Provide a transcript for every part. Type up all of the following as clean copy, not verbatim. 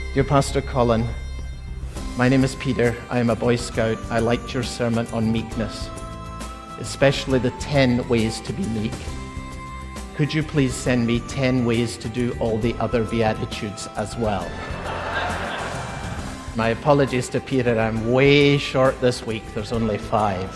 Dear Pastor Colin, my name is Peter. I am a Boy Scout. I liked your sermon on meekness, especially the 10 ways to be meek. Could you please send me 10 ways to do all the other Beatitudes as well? My apologies to Peter, I'm way short this week. There's only 5.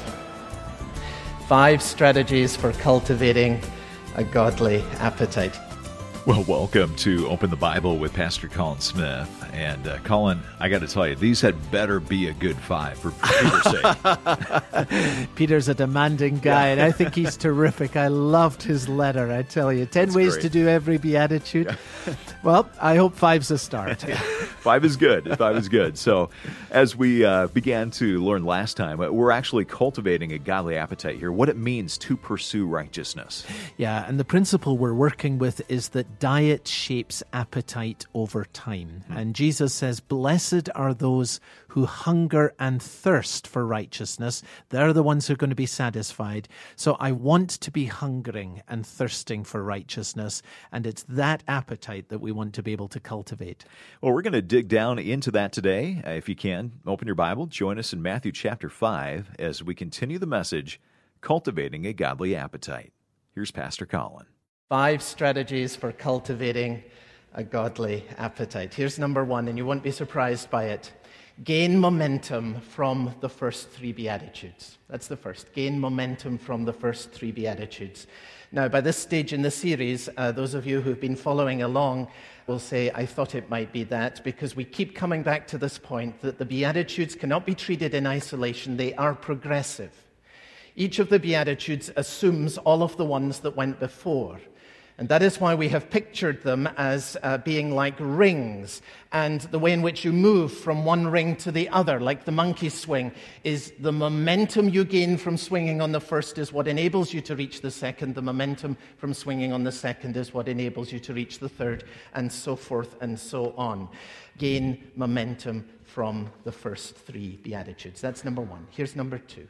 5 strategies for cultivating a godly appetite. Well, welcome to Open the Bible with Pastor Colin Smith. And Colin, I got to tell you, these had better be a good 5 for Peter's sake. Peter's a demanding guy, and I think he's terrific. I loved his letter, I tell you. 10 That's ways great. to do every Beatitude. Well, I hope 5's a start. 5 is good. 5 is good. So as we began to learn last time, we're actually cultivating a godly appetite here, what it means to pursue righteousness. Yeah, and the principle we're working with is that diet shapes appetite over time. And Jesus says, blessed are those who hunger and thirst for righteousness. They're the ones who are going to be satisfied. So I want to be hungering and thirsting for righteousness. And it's that appetite that we want to be able to cultivate. Well, we're going to dig down into that today. If you can, open your Bible, join us in Matthew chapter 5 as we continue the message, Cultivating a Godly Appetite. Here's Pastor Colin. 5 strategies for cultivating a godly appetite. Here's number 1, and you won't be surprised by it. Gain momentum from the first 3 Beatitudes. That's the first. Gain momentum from the first 3 Beatitudes. Now, by this stage in the series, those of you who've been following along will say, I thought it might be that, because we keep coming back to this point that the Beatitudes cannot be treated in isolation. They are progressive. Each of the Beatitudes assumes all of the ones that went before. And that is why we have pictured them as being like rings. And the way in which you move from one ring to the other, like the monkey swing, is the momentum you gain from swinging on the first is what enables you to reach the second. The momentum from swinging on the second is what enables you to reach the third, and so forth and so on. Gain momentum from the first 3 Beatitudes. That's number 1. Here's number 2.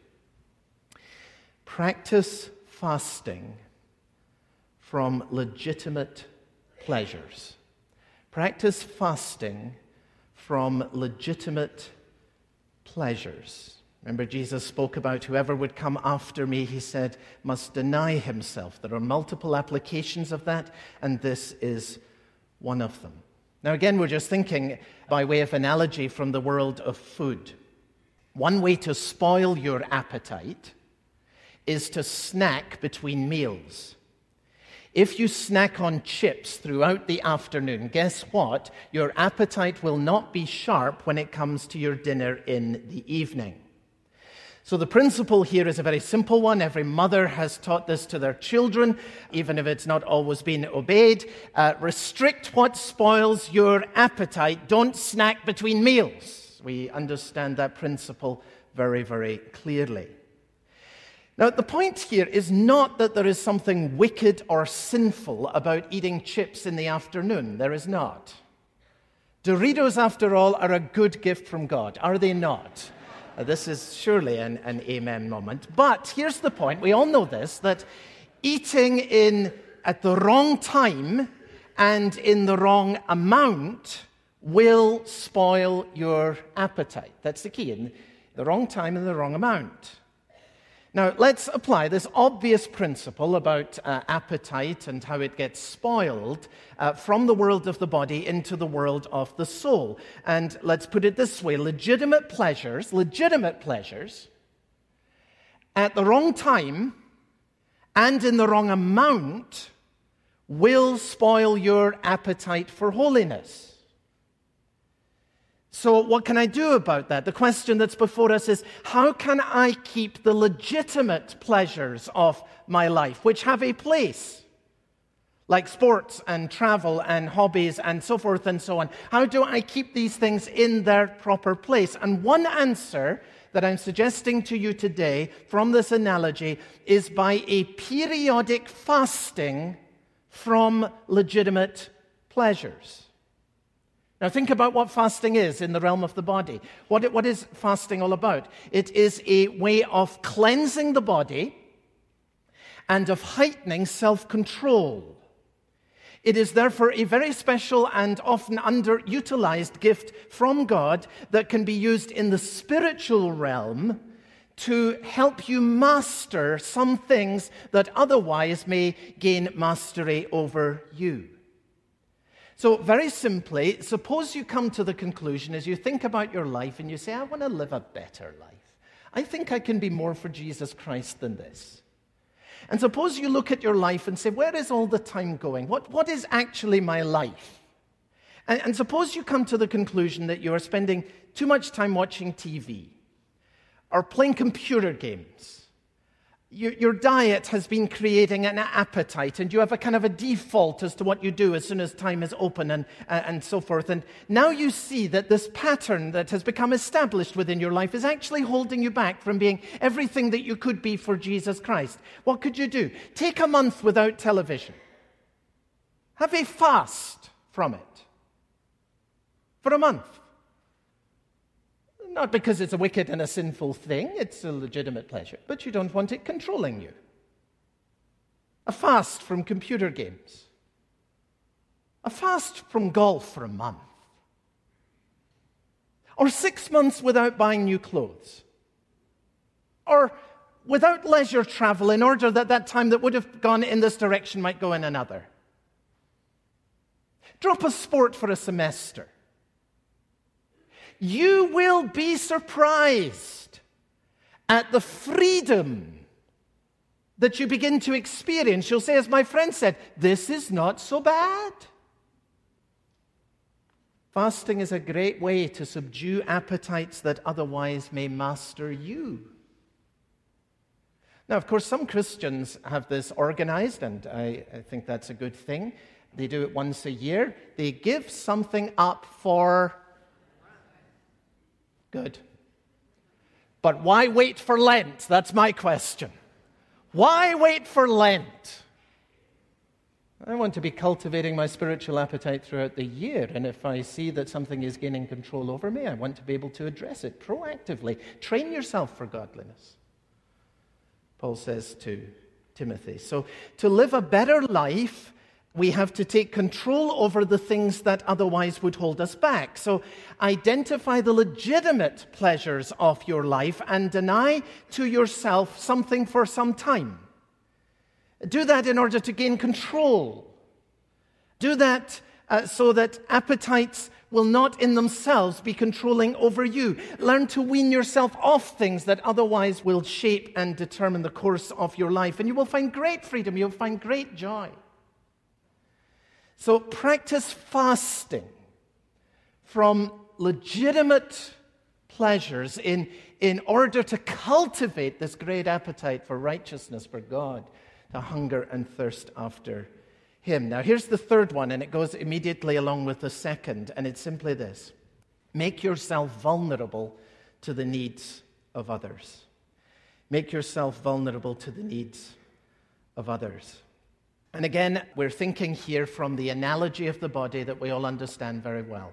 Practice fasting from legitimate pleasures. Practice fasting from legitimate pleasures. Remember, Jesus spoke about whoever would come after me, he said, must deny himself. There are multiple applications of that, and this is one of them. Now, again, we're just thinking by way of analogy from the world of food. One way to spoil your appetite is to snack between meals. If you snack on chips throughout the afternoon, guess what? Your appetite will not be sharp when it comes to your dinner in the evening. So the principle here is a very simple one. Every mother has taught this to their children, even if it's not always been obeyed. Restrict what spoils your appetite. Don't snack between meals. We understand that principle very, very clearly. Now, the point here is not that there is something wicked or sinful about eating chips in the afternoon. There is not. Doritos, after all, are a good gift from God, are they not? This is surely an amen moment. But here's the point. We all know this, that eating at the wrong time and in the wrong amount will spoil your appetite. That's the key, in the wrong time and the wrong amount. Now, let's apply this obvious principle about appetite and how it gets spoiled from the world of the body into the world of the soul. And let's put it this way, legitimate pleasures at the wrong time and in the wrong amount will spoil your appetite for holiness. So what can I do about that? The question that's before us is, how can I keep the legitimate pleasures of my life, which have a place, like sports and travel and hobbies and so forth and so on? How do I keep these things in their proper place? And one answer that I'm suggesting to you today from this analogy is by a periodic fasting from legitimate pleasures. Now think about what fasting is in the realm of the body. What is fasting all about? It is a way of cleansing the body and of heightening self-control. It is therefore a very special and often underutilized gift from God that can be used in the spiritual realm to help you master some things that otherwise may gain mastery over you. So very simply, suppose you come to the conclusion as you think about your life and you say, I want to live a better life. I think I can be more for Jesus Christ than this. And suppose you look at your life and say, where is all the time going? What is actually my life? And suppose you come to the conclusion that you are spending too much time watching TV or playing computer games. Your diet has been creating an appetite, and you have a kind of a default as to what you do as soon as time is open and so forth. And now you see that this pattern that has become established within your life is actually holding you back from being everything that you could be for Jesus Christ. What could you do? Take a month without television. Have a fast from it. For a month. Not because it's a wicked and a sinful thing, it's a legitimate pleasure, but you don't want it controlling you. A fast from computer games. A fast from golf for a month. Or 6 months without buying new clothes. Or without leisure travel in order that that time that would have gone in this direction might go in another. Drop a sport for a semester. You will be surprised at the freedom that you begin to experience. You'll say, as my friend said, this is not so bad. Fasting is a great way to subdue appetites that otherwise may master you. Now, of course, some Christians have this organized, and I think that's a good thing. They do it once a year. They give something up for... Good. But why wait for Lent? That's my question. Why wait for Lent? I want to be cultivating my spiritual appetite throughout the year, and if I see that something is gaining control over me, I want to be able to address it proactively. Train yourself for godliness, Paul says to Timothy. So to live a better life, we have to take control over the things that otherwise would hold us back. So identify the legitimate pleasures of your life and deny to yourself something for some time. Do that in order to gain control. Do that so that appetites will not in themselves be controlling over you. Learn to wean yourself off things that otherwise will shape and determine the course of your life. And you will find great freedom. You'll find great joy. So practice fasting from legitimate pleasures in order to cultivate this great appetite for righteousness, for God, to hunger and thirst after Him. Now here's the third one, and it goes immediately along with the second, and it's simply this. Make yourself vulnerable to the needs of others. Make yourself vulnerable to the needs of others. And again, we're thinking here from the analogy of the body that we all understand very well.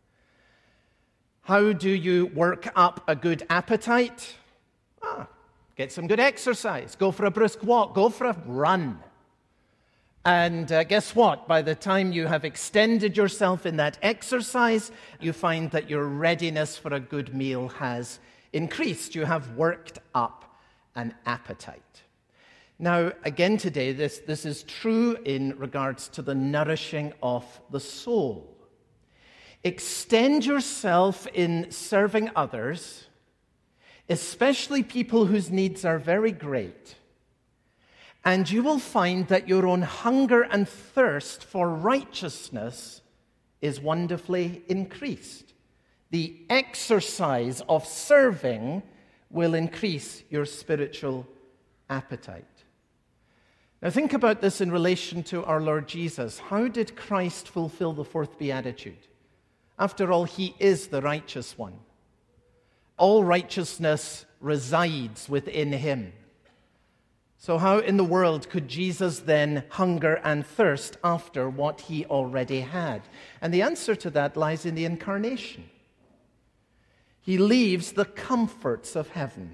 How do you work up a good appetite? Get some good exercise. Go for a brisk walk. Go for a run. And guess what? By the time you have extended yourself in that exercise, you find that your readiness for a good meal has increased. You have worked up an appetite. Now, again today, this is true in regards to the nourishing of the soul. Extend yourself in serving others, especially people whose needs are very great, and you will find that your own hunger and thirst for righteousness is wonderfully increased. The exercise of serving will increase your spiritual appetite. Now think about this in relation to our Lord Jesus. How did Christ fulfill the fourth beatitude? After all, He is the righteous one. All righteousness resides within Him. So how in the world could Jesus then hunger and thirst after what He already had? And the answer to that lies in the incarnation. He leaves the comforts of heaven.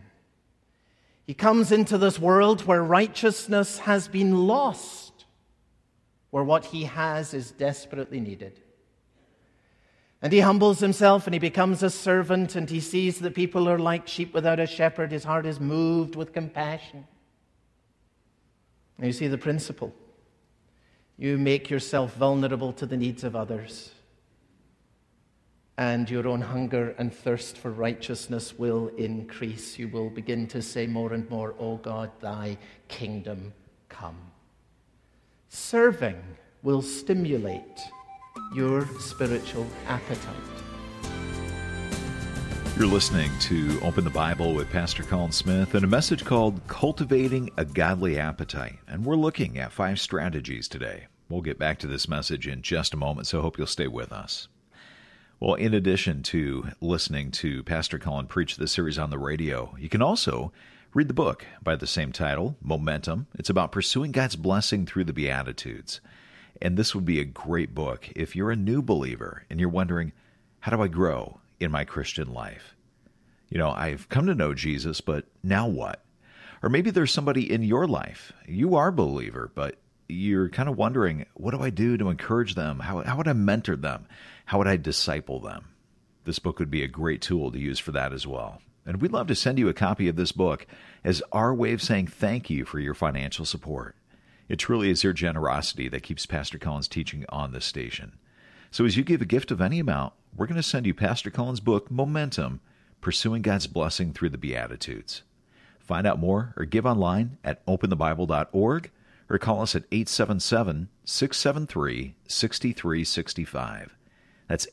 He comes into this world where righteousness has been lost, where what he has is desperately needed. And he humbles himself and he becomes a servant, and he sees that people are like sheep without a shepherd. His heart is moved with compassion. And you see the principle. You make yourself vulnerable to the needs of others, and your own hunger and thirst for righteousness will increase. You will begin to say more and more, "O God, thy kingdom come." Serving will stimulate your spiritual appetite. You're listening to Open the Bible with Pastor Colin Smith and a message called Cultivating a Godly Appetite. And we're looking at 5 strategies today. We'll get back to this message in just a moment, so I hope you'll stay with us. Well, in addition to listening to Pastor Colin preach this series on the radio, you can also read the book by the same title, Momentum. It's about pursuing God's blessing through the Beatitudes. And this would be a great book if you're a new believer and you're wondering, how do I grow in my Christian life? You know, I've come to know Jesus, but now what? Or maybe there's somebody in your life. You are a believer, but you're kind of wondering, what do I do to encourage them? How would I mentor them? How would I disciple them? This book would be a great tool to use for that as well. And we'd love to send you a copy of this book as our way of saying thank you for your financial support. It truly is your generosity that keeps Pastor Colin's teaching on this station. So as you give a gift of any amount, we're going to send you Pastor Colin's book, Momentum, Pursuing God's Blessing Through the Beatitudes. Find out more or give online at openthebible.org or call us at 877-673-6365. That's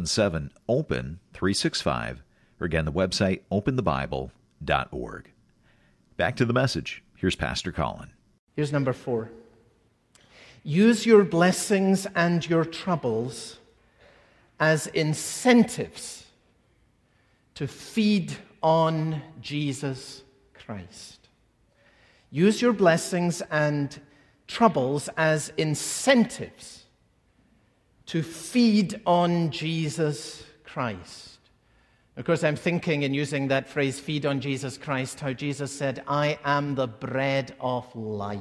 877-OPEN-365, or again, the website, openthebible.org. Back to the message. Here's Pastor Colin. Here's number 4. Use your blessings and your troubles as incentives to feed on Jesus Christ. Use your blessings and troubles as incentives to feed on Jesus Christ. Of course, I'm thinking in using that phrase, feed on Jesus Christ, how Jesus said, "I am the bread of life."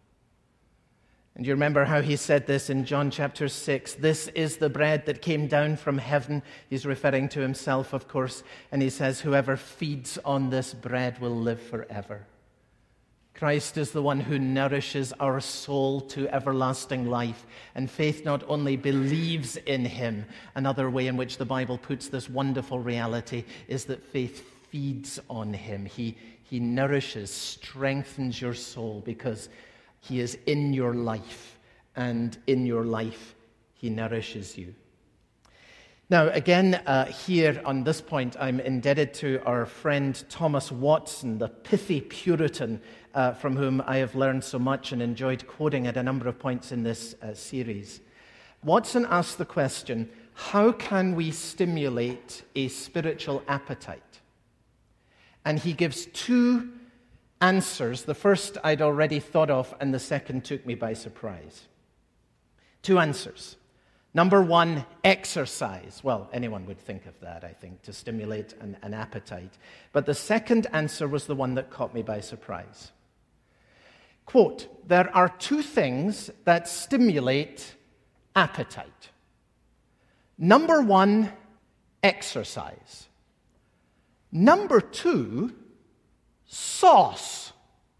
And you remember how he said this in John chapter 6, "This is the bread that came down from heaven." He's referring to himself, of course, and he says, "Whoever feeds on this bread will live forever." Christ is the one who nourishes our soul to everlasting life. And faith not only believes in him, another way in which the Bible puts this wonderful reality is that faith feeds on him. He nourishes, strengthens your soul because he is in your life, and in your life he nourishes you. Now, again, here on this point, I'm indebted to our friend Thomas Watson, the pithy Puritan, from whom I have learned so much and enjoyed quoting at a number of points in this series. Watson asked the question, how can we stimulate a spiritual appetite? And he gives 2 answers. The first I'd already thought of, and the second took me by surprise. 2 answers. Number 1, exercise. Well, anyone would think of that, I think, to stimulate an appetite. But the second answer was the one that caught me by surprise. Quote, "There are 2 things that stimulate appetite. Number 1, exercise. Number 2, sauce."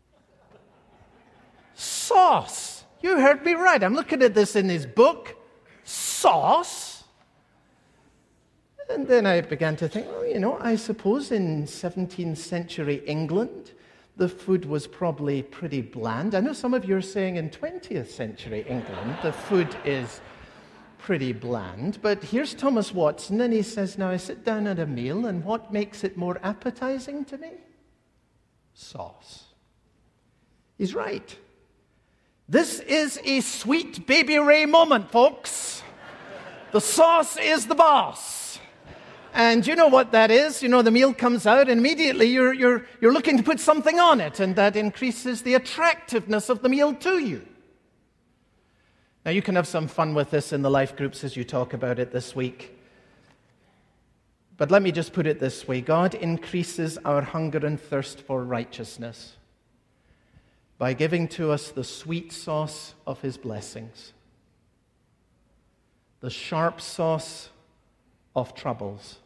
Sauce. You heard me right. I'm looking at this in his book. Sauce. And then I began to think, well, I suppose in 17th century England, the food was probably pretty bland. I know some of you are saying in 20th century England, the food is pretty bland. But here's Thomas Watson, and he says, now I sit down at a meal, and what makes it more appetizing to me? Sauce. He's right. This is a sweet Baby Ray moment, folks. The sauce is the boss. And you know what that is. The meal comes out, and immediately you're looking to put something on it, and that increases the attractiveness of the meal to you. Now, you can have some fun with this in the life groups as you talk about it this week. But let me just put it this way. God increases our hunger and thirst for righteousness by giving to us the sweet sauce of his blessings. the sharp sauce of troubles,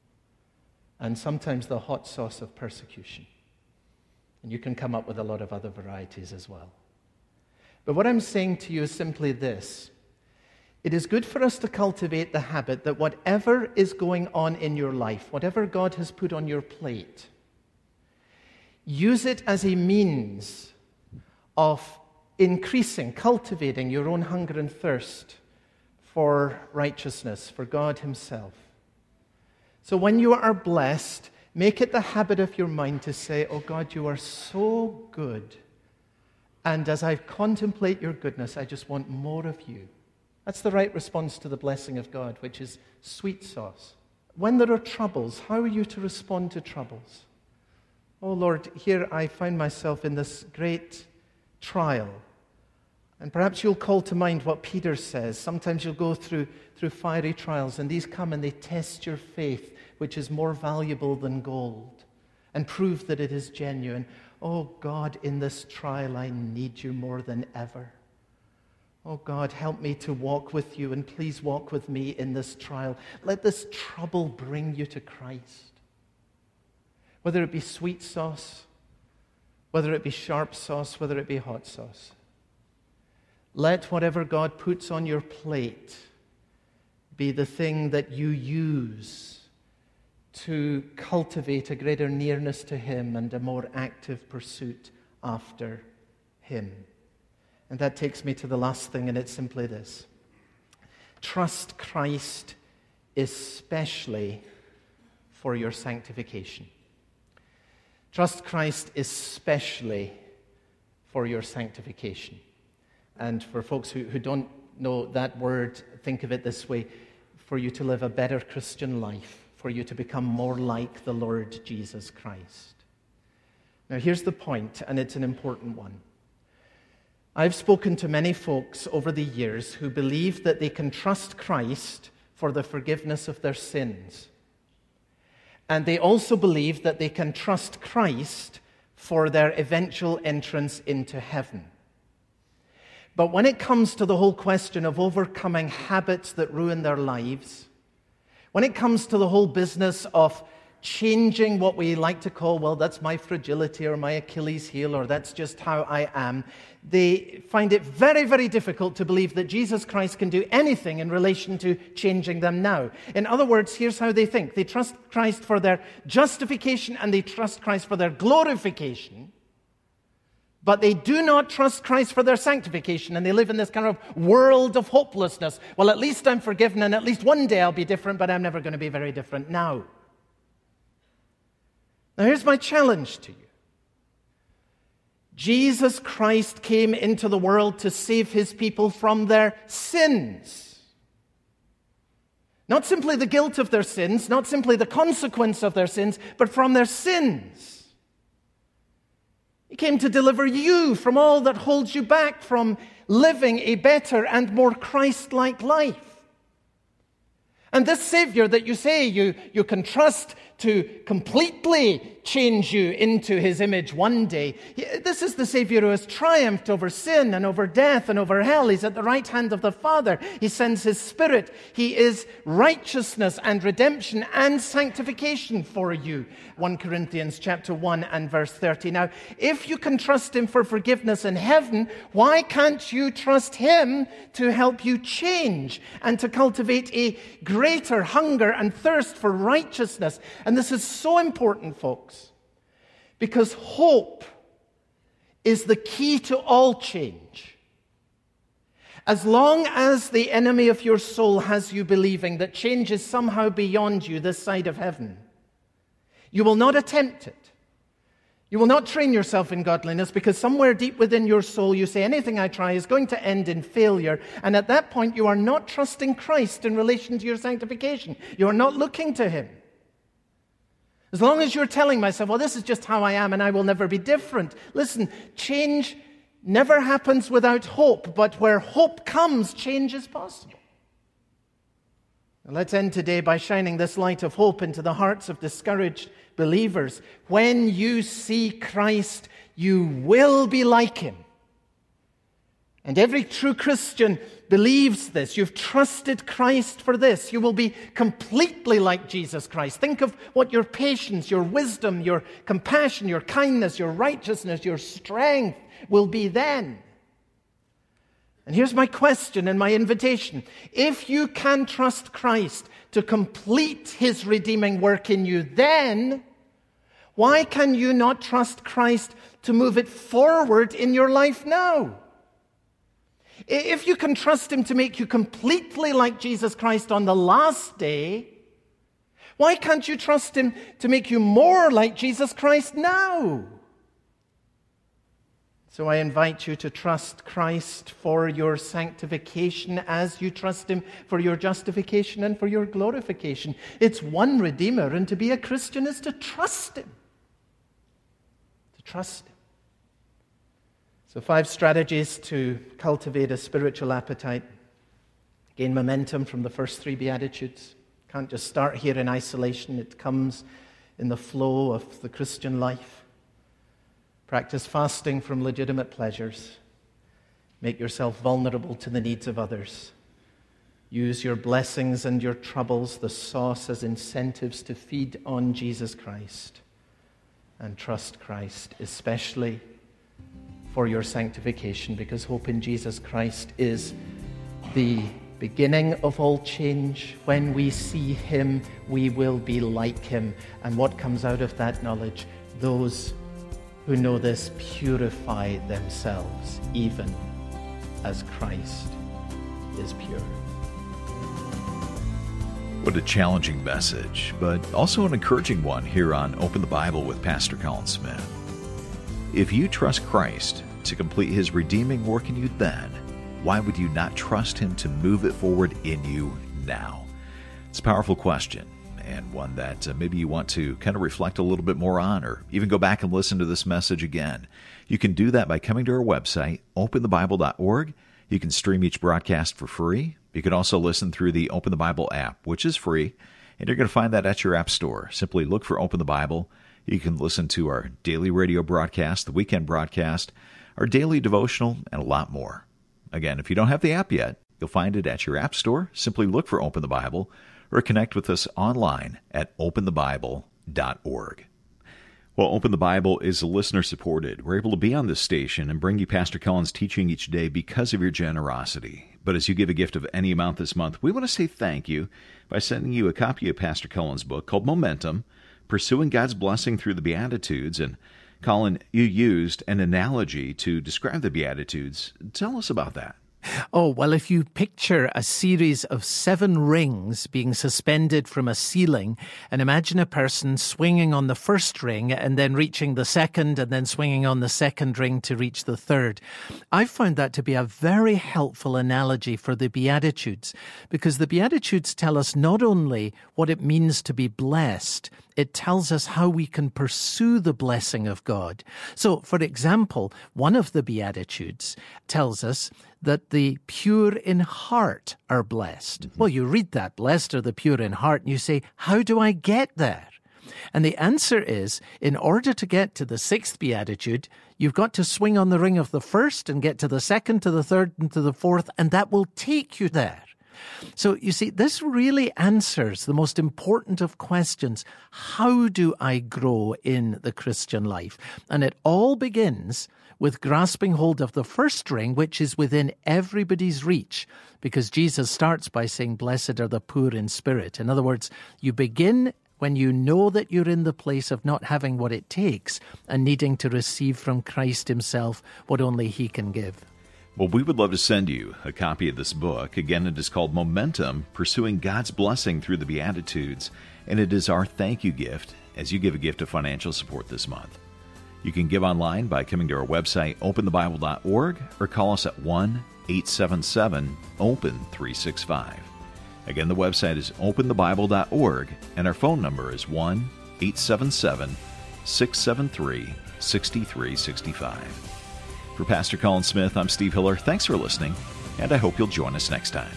and sometimes the hot sauce of persecution. And you can come up with a lot of other varieties as well. But what I'm saying to you is simply this. It is good for us to cultivate the habit that whatever is going on in your life, whatever God has put on your plate, use it as a means of increasing, cultivating your own hunger and thirst for righteousness, for God Himself. So when you are blessed, make it the habit of your mind to say, "Oh God, you are so good. And as I contemplate your goodness, I just want more of you." That's the right response to the blessing of God, which is sweet sauce. When there are troubles, how are you to respond to troubles? "Oh Lord, here I find myself in this great trial." And perhaps you'll call to mind what Peter says. Sometimes you'll go through fiery trials, and these come and they test your faith, which is more valuable than gold, and prove that it is genuine. "Oh God, in this trial I need you more than ever. Oh God, help me to walk with you, and please walk with me in this trial. Let this trouble bring you to Christ." Whether it be sweet sauce, whether it be sharp sauce, whether it be hot sauce. Let whatever God puts on your plate be the thing that you use to cultivate a greater nearness to Him and a more active pursuit after Him. And that takes me to the last thing, and it's simply this. Trust Christ especially for your sanctification. Trust Christ especially for your sanctification. And for folks who don't know that word, think of it this way: for you to live a better Christian life, for you to become more like the Lord Jesus Christ. Now here's the point, and it's an important one. I've spoken to many folks over the years who believe that they can trust Christ for the forgiveness of their sins. And they also believe that they can trust Christ for their eventual entrance into heaven. But when it comes to the whole question of overcoming habits that ruin their lives, when it comes to the whole business of changing what we like to call, well, that's my fragility or my Achilles heel, or that's just how I am, they find it very, very difficult to believe that Jesus Christ can do anything in relation to changing them now. In other words, here's how they think. They trust Christ for their justification and they trust Christ for their glorification, but they do not trust Christ for their sanctification, and they live in this kind of world of hopelessness. Well, at least I'm forgiven, and at least one day I'll be different, but I'm never going to be very different now. Now, here's my challenge to you. Jesus Christ came into the world to save His people from their sins. Not simply the guilt of their sins, not simply the consequence of their sins, but from their sins. He came to deliver you from all that holds you back from living a better and more Christ-like life. And this Savior that you say you can trust to completely change you into His image one day, this is the Savior who has triumphed over sin and over death and over hell. He's at the right hand of the Father. He sends His Spirit. He is righteousness and redemption and sanctification for you. 1 Corinthians chapter 1 and verse 30. Now, if you can trust Him for forgiveness in heaven, why can't you trust Him to help you change and to cultivate a greater hunger and thirst for righteousness? And this is so important, folks, because hope is the key to all change. As long as the enemy of your soul has you believing that change is somehow beyond you this side of heaven, you will not attempt it. You will not train yourself in godliness, because somewhere deep within your soul you say, anything I try is going to end in failure. And at that point you are not trusting Christ in relation to your sanctification. You are not looking to Him. As long as you're telling myself, well, this is just how I am and I will never be different. Listen, change never happens without hope, but where hope comes, change is possible. Now, let's end today by shining this light of hope into the hearts of discouraged believers. When you see Christ, you will be like Him. And every true Christian believes this. You've trusted Christ for this. You will be completely like Jesus Christ. Think of what your patience, your wisdom, your compassion, your kindness, your righteousness, your strength will be then. And here's my question and my invitation. If you can trust Christ to complete his redeeming work in you then, why can you not trust Christ to move it forward in your life now? If you can trust him to make you completely like Jesus Christ on the last day, why can't you trust him to make you more like Jesus Christ now? So I invite you to trust Christ for your sanctification as you trust him for your justification and for your glorification. It's one Redeemer, and to be a Christian is to trust him. To trust him. So 5 strategies to cultivate a spiritual appetite. Gain momentum from the first 3 Beatitudes. Can't just start here in isolation. It comes in the flow of the Christian life. Practice fasting from legitimate pleasures. Make yourself vulnerable to the needs of others. Use your blessings and your troubles, the sauce, as incentives to feed on Jesus Christ. And trust Christ, especially for your sanctification, because hope in Jesus Christ is the beginning of all change. When we see him, we will be like him. And what comes out of that knowledge? Those who know this purify themselves, even as Christ is pure. What a challenging message, but also an encouraging one here on Open the Bible with Pastor Colin Smith. If you trust Christ to complete his redeeming work in you then, why would you not trust him to move it forward in you now? It's a powerful question, and one that maybe you want to kind of reflect a little bit more on, or even go back and listen to this message again. You can do that by coming to our website, openthebible.org. You can stream each broadcast for free. You can also listen through the Open the Bible app, which is free, and you're going to find that at your app store. Simply look for Open the Bible. You can listen to our daily radio broadcast, the weekend broadcast, our daily devotional, and a lot more. Again, if you don't have the app yet, you'll find it at your app store. Simply look for Open the Bible, or connect with us online at openthebible.org. Well, Open the Bible is listener-supported. We're able to be on this station and bring you Pastor Colin's teaching each day because of your generosity. But as you give a gift of any amount this month, we want to say thank you by sending you a copy of Pastor Colin's book called Momentum, Pursuing God's Blessing Through the Beatitudes. And Colin, you used an analogy to describe the Beatitudes. Tell us about that. Oh, well, if you picture a series of 7 rings being suspended from a ceiling, and imagine a person swinging on the first ring and then reaching the second, and then swinging on the second ring to reach the third. I found that to be a very helpful analogy for the Beatitudes, because the Beatitudes tell us not only what it means to be blessed, it tells us how we can pursue the blessing of God. So, for example, one of the Beatitudes tells us that the pure in heart are blessed. Well, you read that, blessed are the pure in heart, and you say, how do I get there? And the answer is, in order to get to the 6th Beatitude, you've got to swing on the ring of the first and get to the second, to the third, and to the fourth, and that will take you there. So, you see, this really answers the most important of questions. How do I grow in the Christian life? And it all begins with grasping hold of the first ring, which is within everybody's reach, because Jesus starts by saying, blessed are the poor in spirit. In other words, you begin when you know that you're in the place of not having what it takes and needing to receive from Christ himself what only he can give. Well, we would love to send you a copy of this book. Again, it is called Momentum, Pursuing God's Blessing Through the Beatitudes, and it is our thank you gift as you give a gift of financial support this month. You can give online by coming to our website, openthebible.org, or call us at 1-877-OPEN-365. Again, the website is openthebible.org, and our phone number is 1-877-673-6365. For Pastor Colin Smith, I'm Steve Hiller. Thanks for listening, and I hope you'll join us next time.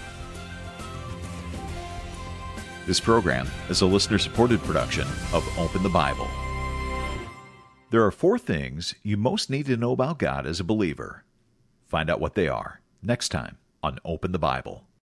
This program is a listener-supported production of Open the Bible. There are 4 things you most need to know about God as a believer. Find out what they are next time on Open the Bible.